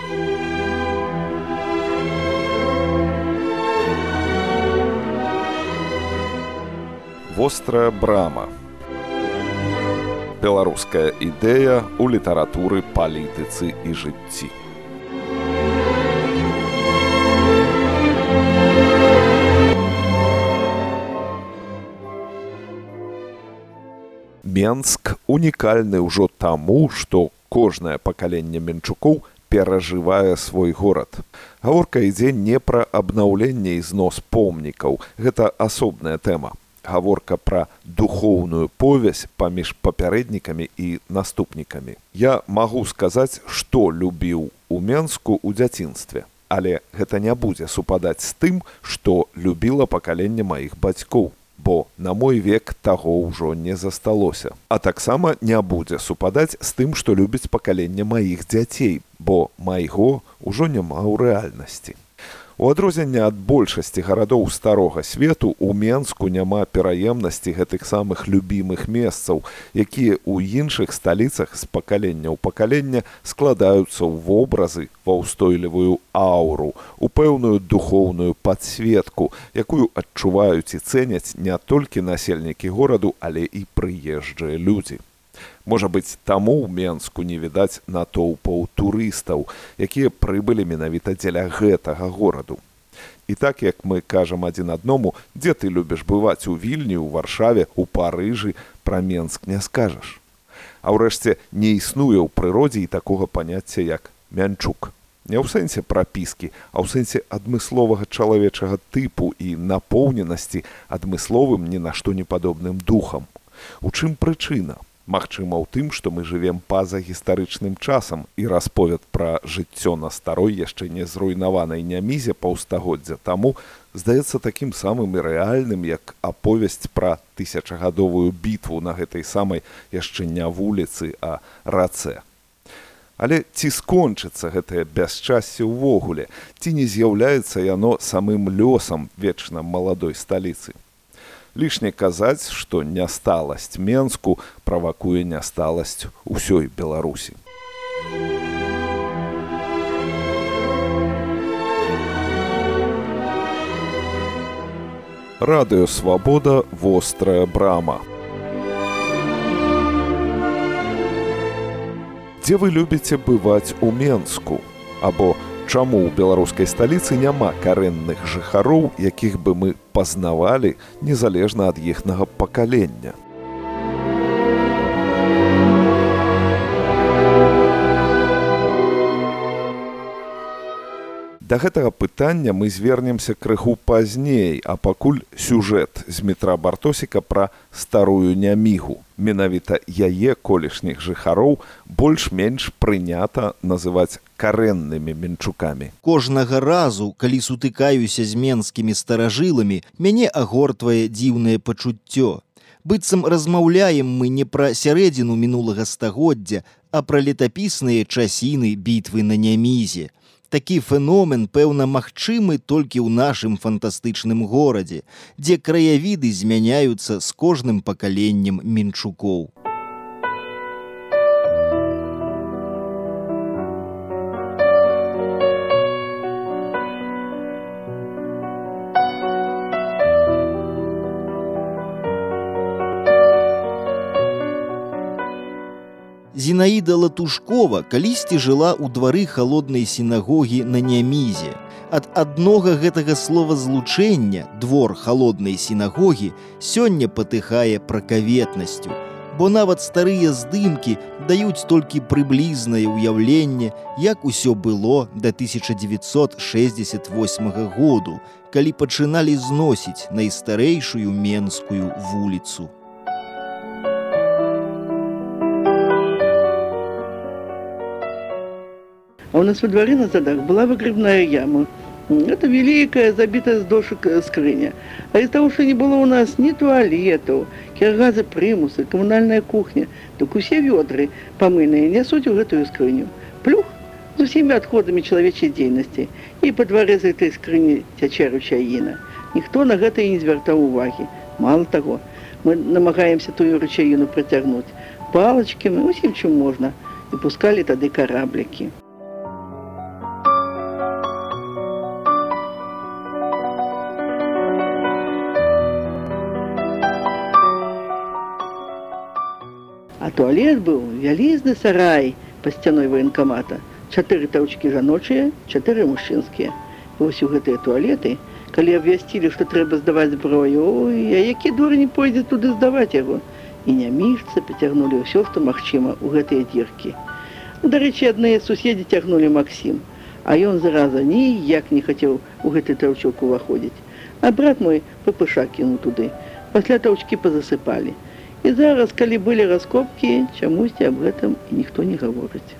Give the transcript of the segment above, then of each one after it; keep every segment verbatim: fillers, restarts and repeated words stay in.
Вострая брама. Беларуская ідэя ў літаратуры, палітыцы і жыцці. Менск унікальны ўжо таму, што кожнае пакаленне менчукоў перажывае свой горад. Гаворка ідзе не пра абнаўленне і знос помнікаў. Гэта асобная тэма. Гаворка пра духоўную повязь паміж папярэднікамі і наступнікамі. Я магу сказаць, што любіў у Менску ў дзяцінстве, але гэта не будзе супадаць з тым, што любіла пакаленне маіх бацькоў, бо на мой век таго ўжо не засталося. А таксама не будзе супадаць з тым, што любіць пакаленне маіх дзяцей, бо майго ўжо няма ў рэальнасці. У адрозненне ад большасці гарадоў старога свету у Менску няма пераемнасці гэтых самых любімых месцаў, якія ў іншых сталіцах з пакалення ў пакаленне складаюцца ў вобразы, ва ўстойлівую ауру, у пэўную духоўную падсветку, якую адчуваюць і цэняць не толькі насельнікі гораду, але і прыезджыя людзі. Можа быць, таму ў Менску не відаць натоўпаў турыстаў, якія прыбылі менавіта дзеля гэтага гораду. І так, як мы кажам адзін адному, дзе ты любіш бываць у Вільні, у Варшаве, у Парыжы, пра Менск не скажаш. А ўрэшце, не існуе ў прыродзе і такога паняцця, як мянчук. Не ў сэнсе прапіскі, а ў сэнсе адмысловага чалавечага тыпу і напоўненасці адмысловым ні на што не падобным духам. У чым прычына? Магчыма, у тым, што мы жывем па-за гістарычным часам, і расповед пра жыццё на старой, яшчэ не зруйнаванай нямізе паўстагоддзя таму здаецца такім самым і рэальным, як аповесць пра тысячагадовую бітву на гэтай самай яшчэ не вуліцы, а рацэ. Але ці скончыцца гэтае бясчасце ўвогуле, ці не з'яўляецца яно самым лёсам вечна маладой сталіцы? Лішне казаць, што нясталасць Менску правакуе нясталасць усёй Беларусі. Радыё Свабода, вострая брама. Дзе вы любіце бываць у Менску? Або чаму ў беларускай сталіцы няма карэнных жыхароў, якіх бы мы пазнавалі незалежна ад іхнага пакалення? Да гэтага пытання мы звернемся крыху пазней, а пакуль сюжэт з метра Бартосіка пра старую нямігу. Менавіта яе колішніх жыхароў больш-менш прынята называць карэннымі менчукамі. Кожнага разу, калі сутыкаюся з менскімі старажыламі, мяне агортвае дзіўнае пачуццё. Быццам размаўляем мы не пра сярэдзіну мінулага стагоддзя, а пра летапісныя часіны бітвы на нямізе. Такі феномен, пэўна, магчымы толькі ў нашым фантастычным горадзе, дзе краявіды змяняюцца з кожным пакаленнем менчукоў. Зінаіда Латушкова калісьці жыла ў двары халоднай сінагогі на Нямізе. Ад аднога гэтага словазлучэння «двор халоднай сінагогі» сёння патыхае пракаветнасцю, бо нават старыя здымкі даюць толькі прыблізнае ўяўленне, як усё было да тысяча дзевяцьсот шэсцьдзесят восьмага году, калі пачыналі зносіць найстарэйшую менскую вуліцу. А у нас во дворе на задах была выгребная яма. Это великая, забитая с дошек скрыня. А из того, что не было у нас ни туалетов, киргазы, примусы, коммунальная кухня, так усе ведры помыйные несут в эту скрыню. Плюх с всеми отходами человечей деятельности. И по дворе за этой скрыни тече ручаїна. Ніхто на гэта і не звяртаў уваги. Мало того, мы намагаемся тую ручаїну притягнуть палочками, усім чим можна. И пускали тады кораблики. туалет быў вялізны сарай пад сцяной ваенкамата. Чатыры таўчкі жаночыя, чатыры мужчынскія. Вось у гэтыя туалеты, калі абвясцілі, што трэба здаваць зброю, ой, а які дурень пойдзе туды здаваць яго? І няміжцы пацягнулі ўсё, што магчыма, у гэтыя дзіркі. Дарэчы, адныя суседзі цягнулі Максім, а ён зараза ніяк не хацеў у гэты таўчок уваходзіць. А брат мой ППШ кінуў туды. Пасля таўчкі пазасыпалі. І зараз, калі былі раскопкі, чамусьці аб гэтым ніхто не гаворыць.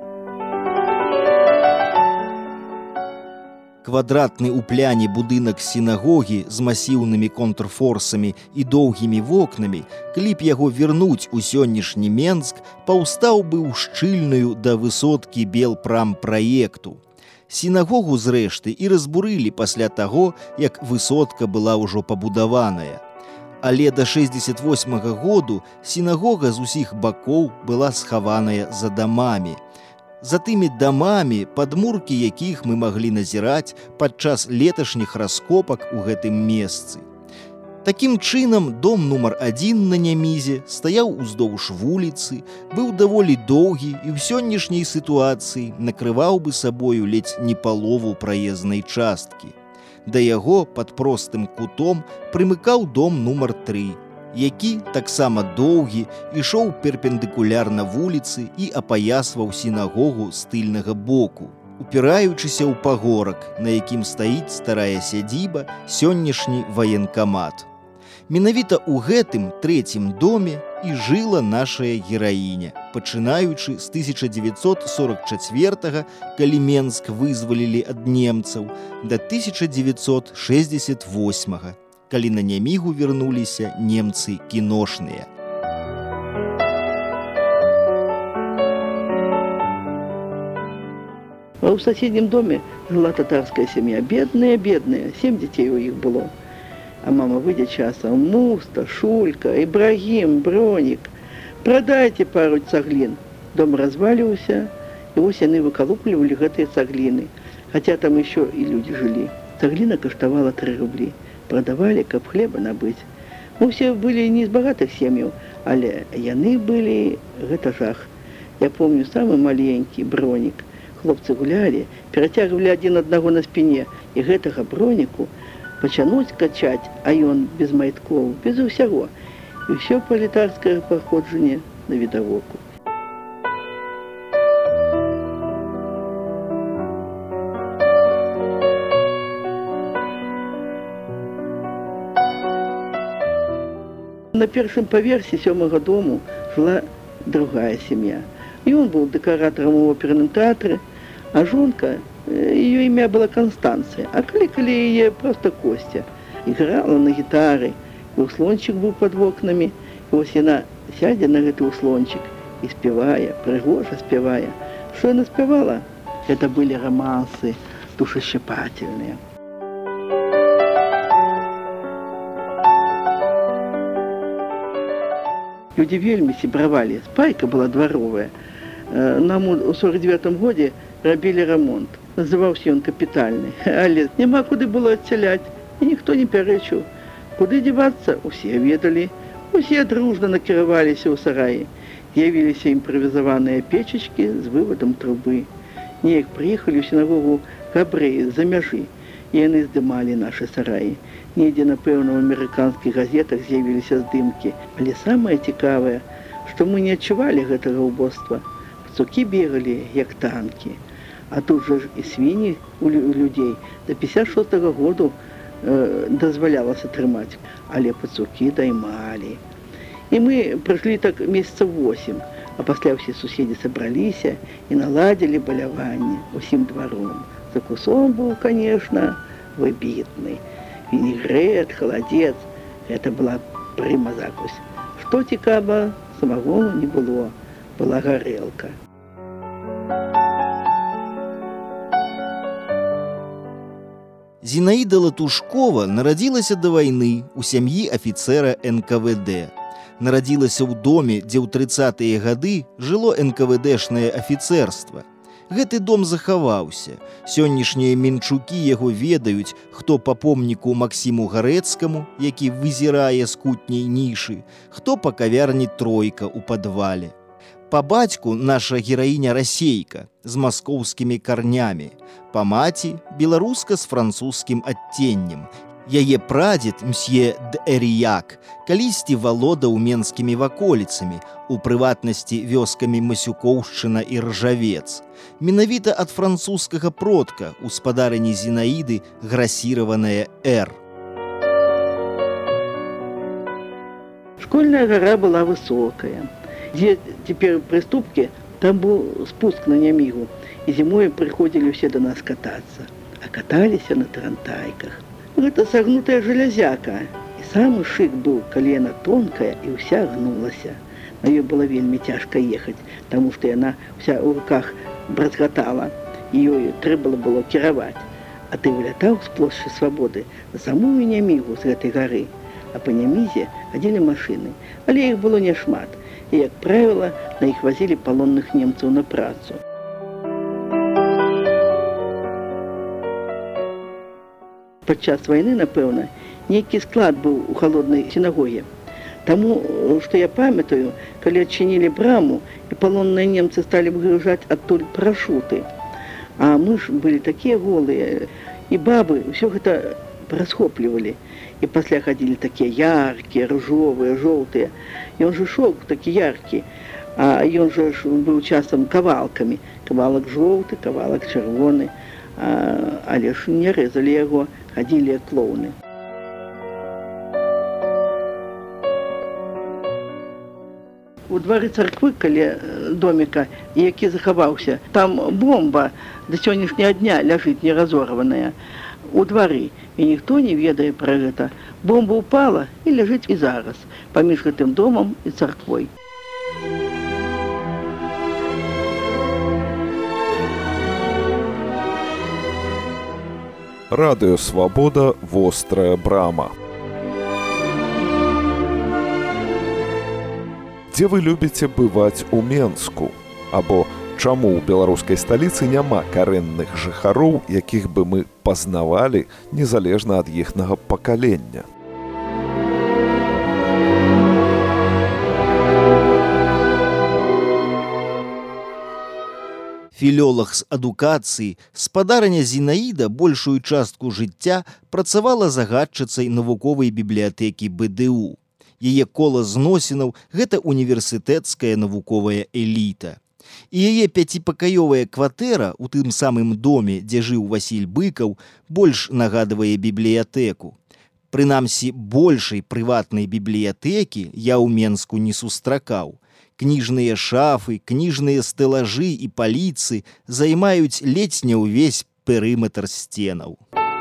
Квадратны ў пляне будынак сінагогі з масіўнымі контрфорсамі і доўгімі вокнамі, калі б яго вернуць у сённяшні Менск, паўстаў бы ў шчыльную да высоткі белпрампраекту. Сінагогу, зрэшты, і разбурылі пасля таго, як высотка была ўжо пабудаваная. Але да шэсцьдзесят восьмага году сінагога з усіх бакоў была схаваная за дамамі. За тымі дамамі, падмуркі якіх мы маглі назіраць падчас леташніх раскопак у гэтым месцы. Такім чынам, дом нумар адзін на Нямізе стаяў уздоўж вуліцы, быў даволі доўгі і ў сённяшняй сітуацыі накрываў бы сабою ледзь не палову праезнай часткі. Да яго пад простым кутом прымыкаў дом нумар тры, які, таксама доўгі, ішоў перпендыкулярна вуліцы і апаясваў сінагогу з тыльнага боку, упіраючыся ў пагорак, на якім стаіць старая сядзіба, сённяшні ваенкамат. Менавіта ў гэтым трэцім доме і жыла нашая гераіня, пачынаючы з тысяча дзевяцьсот сорок чацвёртага, калі Менск вызвалілі ад немцаў, да тысяча дзевяцьсот шэсцьдзесят восьмага, калі на Нямігу вярнуліся немцы кіношныя. А ў соседнім доме жила татарская сям'я, бедная, бедная, сем дзяцей у іх было. А мама выйдзе часам: Муста, Шулька, Ибрагим, Бронік, прадайце пару цаглін. Дом разваліўся, і вось яны выкалуплівалі гэтыя цагліны. Хаця там еще і людзі жылі. Цагліна каштавала тры рублі. Прадавалі, каб хлеба набыць. Мы ўсе былі не з багатых сем'яў, але яны былі, гэта жах. Я помню, самы маленькі Бронік. Хлопцы гулялі, перацягвалі адзін аднаго на спіне, і гэтага Броніку пачануць качаць, а ён без майткоў, без усяго. І ўсё пралетарскае паходжанне на відавоку. На першым паверсе сёмага дому жила другая сям'я. Ён быў дэкаратарам у оперным тэатры, а жонка, ее імя была Констанция, а кликали яе просто Костя. Играла на гітары, і услончик быў пад вокнамі, і вось яна сядзе на гэты услончик і спявае, прыгожа спявае. Што яна спявала? Это были романсы душещипательные. Люди вельмі сябравалі, спайка была дворовая. Нам у сорок девятым годзе рабілі ремонт. Называўся ён капітальны, але няма куды было адсяляць, і ніхто не пярэчыў. Куды дзівацца, усе ведалі, усе дружна накіраваліся ў сараі. З'явіліся імправізаваныя печачкі з вывадам трубы. Неяк прыехалі ў сінагогу габрэі з-за мяжы, і яны здымалі нашы сараі. Недзе, напэўна, у амерыканскіх газетах з'явіліся здымкі, але самае цікавае, што мы не адчувалі гэтага ўбоства. Пацукі бегалі, як танкі. А тут жа ж і свіні у людзей да пятьдесят шостага году э, дазвалялася трымаць, але пацукі даймалі. І мы прыйшлі так месяцаў восемь, а пасля ўсе суседзі сабраліся і наладзілі баляванне усім дваром. Закусом быў, конечно, выбітны. Вінегрэт, халадзец, гэта была прыма закусь. Што цікава, самагону не было, была гарэлка. Зінаіда Латушкова нарадзілася да вайны ў сям'і афіцэра эн ка вэ дэ. Нарадзілася ў доме, дзе ў трыццатыя гады жыло эн ка вэ дэшнае афіцэрства. Гэты дом захаваўся. Сённяшнія мінчукі яго ведаюць, хто па помніку Максіму Гарэцкаму, які вызірае з кутняй нішы, хто па кавярні «Тройка» ў падвале. Па бацьку наша гераіня расейка з маскоўскімі карнямі, па маці беларуска з французскім адценнем. Яе прадзед, мсье Д'Эріяк, калісьці валодаў менскімі ваколіцамі, у прыватнасці вёскамі Масюкоўшчына і Ржавец. Менавіта ад французскага продка у спадарыні Зінаіды грасіраваная «Р». Школьная гора была высокая. Где теперь приступки, там был спуск на Нямигу. И зимой приходили все до нас кататься. А катались на тарантайках. Это согнутая железяка. И самый шик был, колено тонкое и вся гнулась. На ее было вельми тяжко ехать, потому что она вся в руках бразготала. Ее треба было кировать. А ты вылетал с площади Свободы на самую Нямигу с этой горы. А по Нямизе ходили машины. Але их было не шмат. И, как правило, на их возили полонных немцев на працу. Подчас войны, напевно, некий склад был у холодной синагоги. Тому, что я памятаю, когда отчинили браму, и полонные немцы стали выгружать оттуда парашюты. А мы ж были такие голые, и бабы все это расхопливали. И после ходили такие яркие, ржовые, желтые. И он же шел такие яркий. А он же был часто кавалками. Кавалок желтый, кавалок червоный. А, але ж не резали его, ходили клоуны. У дворе церкви, каля домика, який заховався, там бомба до сённяшняга дня лежит неразорванная. У дворы. И никто не ведает про это. Бомба упала и лежит и зараз, поміж этим домом и церквой. Радыё Свабода, вострая брама. Дзе вы любіце бываць у Менску? Або чаму ў беларускай сталіцы няма карэнных жыхароў, якіх бы мы пазнавалі незалежна ад іхнага пакалення? Філолог з адукацыі, спадарыня Зінаіда большую частку жыцця працавала загадчыцай навуковай бібліятэкі бэ дэ у. Яе кола зносінаў – гэта універсітэцкая навуковая эліта. І яе пяціпакаёвая кватэра ў тым самым доме, дзе жыў Васіль Быкаў, больш нагадвае бібліятэку. Прынамсі, большай прыватнай бібліятэкі я ў Менску не сустракаў. Кніжныя шафы, кніжныя стэлажы і паліцы займаюць ледзь не ўвесь перыметр сценаў.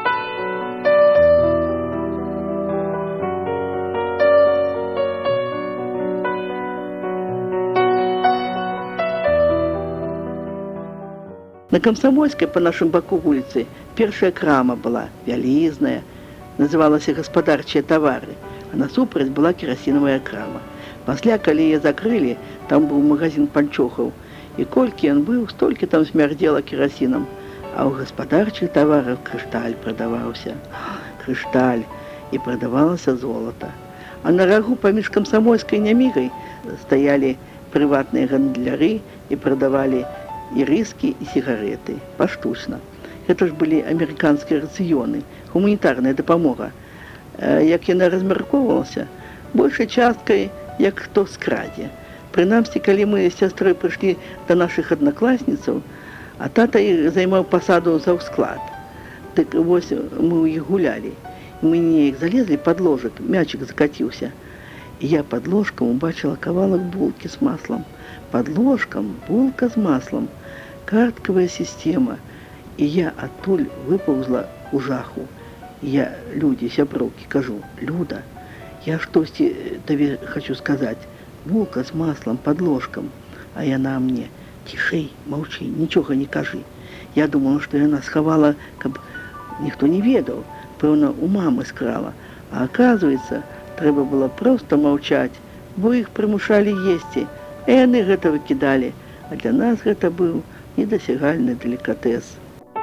На Комсомольской, по нашему боку улицы, первая крама была, вялизная, называлась «Господарчие товары», а насупраць была керосиновая крама. После, коли ее закрыли, там был магазин панчохов, и кольки он был, столько там смердело керосином. А у господарчих товаров кришталь продавался. Кришталь. И продавалось золото. А на рогу поміж Комсомольской и Нямигой стояли приватные гандляры и продавали и риски, и сигареты. Поштучно. Это ж были американские рационы, гуманитарная допомога. Як яна размяркоўвалася, большай часткай, як хто скрадзе. Прынамсі, калі мы з сястрой прыйшлі да нашых аднакласніцаў, а тата іх займаў пасаду заўсклад. Так вось мы ў іх гулялі. Мы неяк залезлі пад ложак, мячик закаціўся. І я пад ложкам убачыла кавалак булкі з маслом. Пад ложкам булка з маслом. Карткавая сістэма. І я адтуль выпаўзла ў жаху. Я люди, сяброўкі, кажу: Люда, я штосьці табе хочу сказать. Булка с маслом под ложком. А яна мне: тишей, молчи, ничего не кажи. Я думала, что яна сховала, каб ніхто не ведал. Пэўна, у мамы скрала. А оказывается, трэба было просто молчать, бо их примушали есці. И яны гэта выкидали. А для нас гэта был недосягальны делікатэс.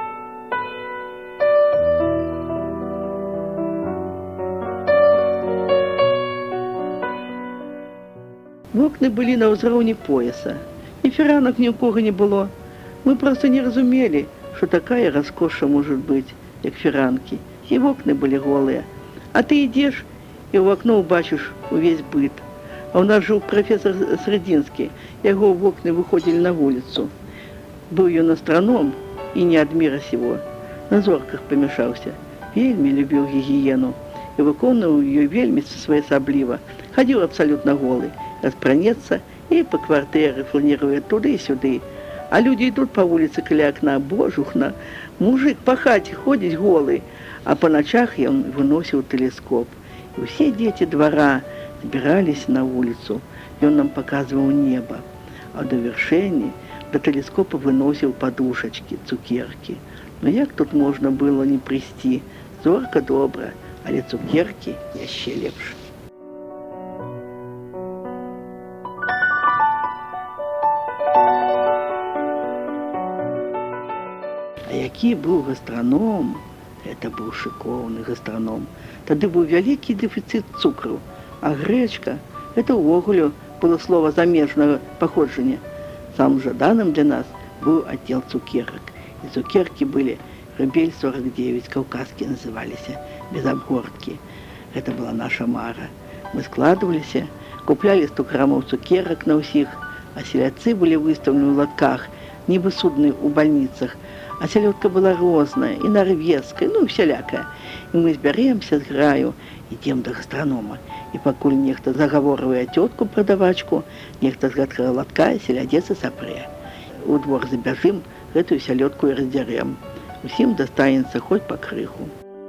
Вокны былі на ўзроўні пояса. І фіранак ні ў кого не было. Мы проста не разумелі, што такая раскоша можа быць, як фіранкі. І вокны былі голыя. А ты ідзеш, і ў акно ўбачыш увесь быт. А ў нас жыў прафесор Средзінскі, яго вокны выходзілі на вуліцу. Быў ён астраном, і не ад міра сего. На зорках памяшаўся. Вельмі любіў гігіену. І выконваў ёй вельмі своеасабліва. Хадзіў абсалютна голы. Распранецца і па кватэры фланіруе туды і сюды. А людзі ідуць па вуліцы каля акна, божухна, мужик па хаце ходзіць голы, а па начах ён выносіў тэлескоп. І ўсе дзеці двара збіраліся на вуліцу. Ён нам паказваў неба, а да вяршэнні да тэлескопа выносіў падушачкі, цукеркі. Ну як тут можна было не прыйсці? Зорка добра, але цукеркі яшчэ лепш. Які быў гастраном, это быў шыкоўны гастраном. Тады быў вялікі дэфіцыт цукру, а грэчка – это ўвогуле было слова замежнага паходжання. Самым жаданым для нас быў аддзел цукерак. І цукеркі былі рыбель сорок девять, каўказскія называліся, без абгорткі. Гэта была наша мара. Мы складваліся, куплялі сто грамаў цукерак на ўсіх, а селядцы былі выстаўлены ў латках, нібы судны ў бальніцах. А селёдка была розная, і нарвежская, ну, всялякая. І мы збяремся з граю, ідзем да гастранома. І пакуль нехта загаворвае цётку-прадавачку, нехта з гэткага латка селядец і сапрэ. У двор забяжым, гэтую сялёдку і раздзярэм. Усім дастанецца хоць па крыху.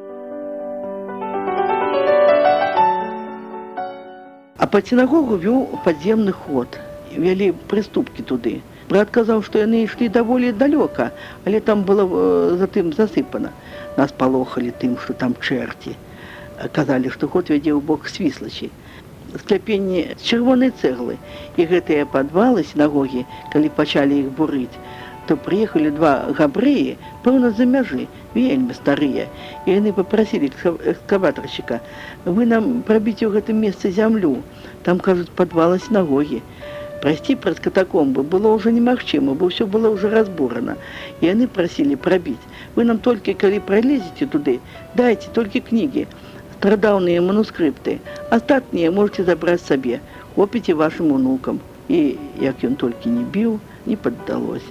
А па сінагогу вёў падземны ход. Вялі прыступкі туды. Брат казаў, што яны ішлі даволі далёка, але там было затым засыпана. Нас палохалі тым, што там чэрці. Казалі, што ход вядзе ў бок свіслачі. Скляпенні з чырвонай цэглы. І гэтыя падвалы сінагогі, калі пачалі іх бурыць, то прыехалі два габрэі, пэўна, з-за мяжы, вельмі старыя. І яны папрасілі экскаватаршчыка: вы нам прабіце ў гэтым месцы зямлю. Там, кажуць, падвалы сінагогі. Прайсці праз катакомбы было ўжо немагчыма, бо ўсё было ўжо разбурана. І яны прасілі прабіць: вы нам толькі, калі пралезеце туды, дайце толькі кнігі, старадаўныя манускрыпты, астатнія можете забраць сабе, хопіце вашым унукам. І як ён толькі не біў, не паддалося.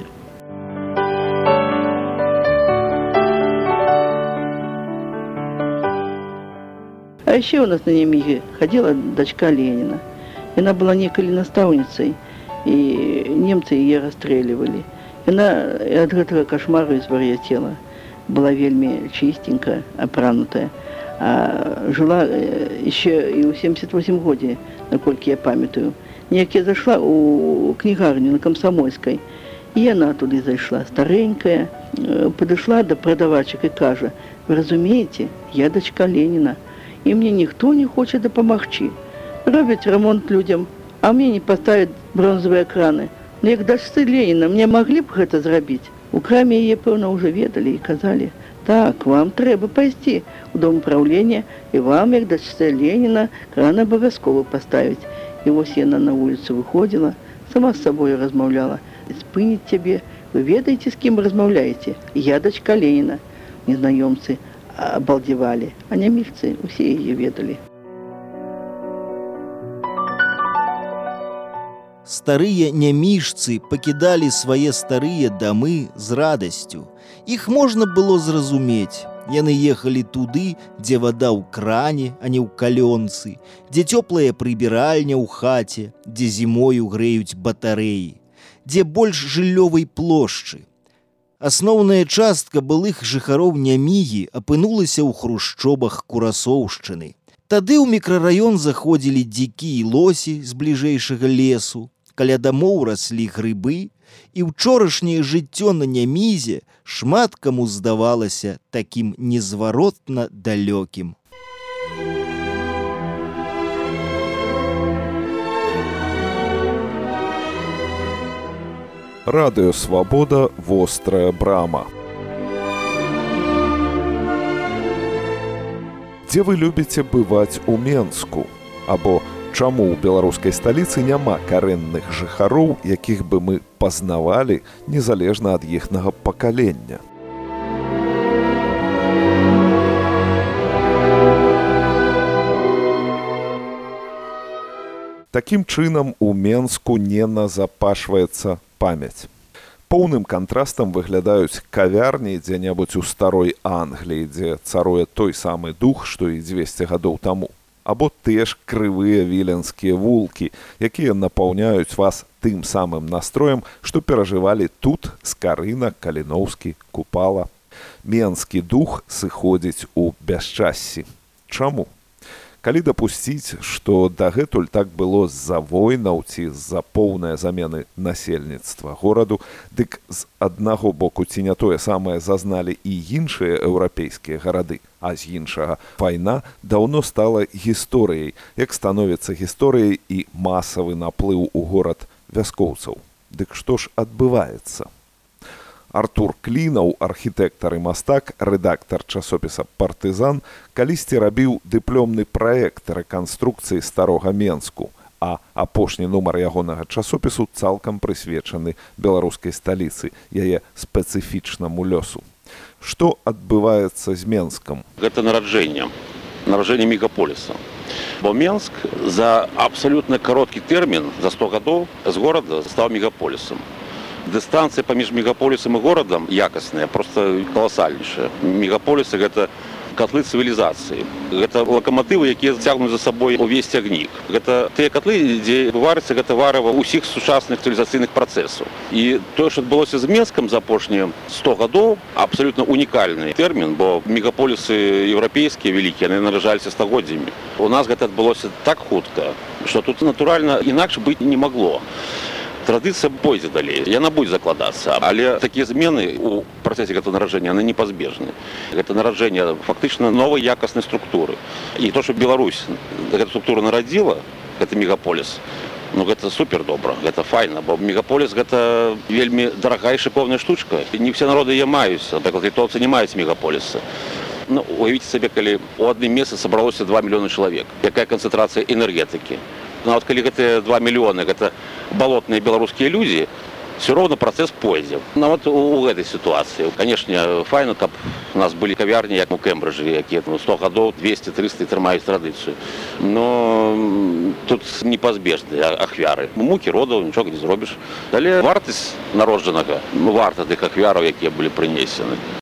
А яшчэ ў нас на Нямігі хадзіла дачка Леніна. Яна была некалі настаўніцай, і немцы яе расстрэльвалі. Яна ад гэтага кашмару звар'яцела. Была вельмі чыстенькая, апранутая. А жыла яшчэ і ў семьдесят восьмым годзе, наколькі я памятаю. Неяк я зайшла ў кнігарню на Камсамольскай, і яна туды зайшла, старенькая, падышла да прадавачак і кажа: вы разумееце, я дачка Леніна, і мне ніхто не хоча дапамагчы. Робяць ремонт людям, а мне не поставят бронзовые экраны. Но як дачцы Леніна, мне маглі б гэта зрабіць. У краме яе, пэўна, ўжо ведалі і казалі: так, вам трэба пайсці ў дом управлення, і вам, як дачцы Леніна, кран абавязкова паставіць. І вось яна на вуліцу выходзіла, сама з сабою размаўляла: спыніць цябе, вы ведаеце, з кім размаўляеце? Я дачка Леніна. Незнаёмцы абалдзевалі, а няміжцы усе яе ведалі. Старыя няміжцы пакідалі свае старыя дамы з радасцю. Іх можна было зразумець. Яны ехалі туды, дзе вада ў кране, а не ў калёнцы, дзе цёплая прыбіральня ў хаце, дзе зімою грэюць батарэі, дзе больш жыллёвай плошчы. Асноўная частка былых жыхароў Нямігі апынулася ў хрушчобах Курасоўшчыны. Тады ў мікрараён заходзілі дзікі і лосі з бліжэйшага лесу, каля дамоў раслі грыбы, і ўчорашняе жыццё на Нямізе шмат каму здавалася такім незваротна далёкім. Радыё Свабода, вострая брама. Дзе вы любіце бываць у Менску? Або чаму ў беларускай сталіцы няма карэнных жыхароў, якіх бы мы пазнавалі незалежна ад іхнага пакалення? Такім чынам у Менску не назапашваецца памяць. Поўным кантрастам выглядаюць кавярні дзе-небудзь у старой Англіі, дзе царуе той самы дух, што і дзвесце гадоў таму. Або тыя ж крывыя віленскія вулкі, якія напаўняюць вас тым самым настроем, што перажывалі тут Скарына, Каліноўскі, Купала. Менскі дух сыходзіць у бясчассі. Чаму? Калі дапусціць, што дагэтуль так было з-за войнаў ці з-за поўнай замены насельніцтва гораду, дык з аднаго боку ці не тое самае зазналі і іншыя еўрапейскія гарады, а з іншага вайна даўно стала гісторыяй, як становіцца гісторыяй і масавы наплыў у горад вяскоўцаў. Дык што ж адбываецца? Артур Клінаў, архітэктар і мастак, рэдактар часопіса «Партызан», калісьці рабіў дыпломны праект рэканструкцыі старога Менску, а апошні нумар ягонага часопісу цалкам прысвечаны беларускай сталіцы, яе спецыфічнаму лёсу. Што адбываецца з Менскам? Гэта нараджэнне, нараджэнне мегаполіса. Бо Менск за абсалютна кароткі тэрмін, за сто гадоў, з горада стаў мегаполісам. Дыстанцыя паміж мегаполісам і горадам якасная, проста каласальнейшая. Мегаполісы – гэта котлы цывілізацыі. Гэта лакаматывы, якія цягнуць за сабой увесь цягнік. Гэта тыя котлы, дзе варыцца гэта варыва ўсіх сучасных цывілізацыйных працэсаў. І тое, што адбылося з Менскам за апошнія сто гадоў, абсалютна унікальны тэрмін, бо мегаполісы еўрапейскія вялікія, яны нараджаліся стагоддзямі. У нас гэта адбылося так хутка, што тут, натуральна, інакш быць не магло. Традыцыя пойдзе далей, яна будзе закладацца, але такія змены ў працэсе гэтага нараджэння, яны непазбежны. Гэта нараджэнне фактычна новай якаснай структуры. І то, што Беларусь гэту структуру нарадзіла, гэта мегаполіс, ну гэта супер добра, гэта файна, бо мегаполіс гэта вельмі дарагая і шыкоўная штучка. Не ўсе народы яе маюць, напрыклад, літоўцы не маюць мегаполіса. Ну, уявіце сабе, калі ў адным месцы сабралося два мільёны чалавек, якая канцэнтрацыя энергетыкі. Нават калі гэтыя два мільёны, гэта балотныя беларускія людзі, все роўна працэс пойдзе. Нават у гэтай сітуацыі. Канешне, файна, каб у нас былі кавярні, як у Кембриджы, якія сто гадоў, двесце трыста трымаюць традыцыю. Но тут непазбежныя ахвяры. Мукі родаў, нічога не зробіш. Але вартасць народжанага, варта тых ахвяраў, якія былі прынесены.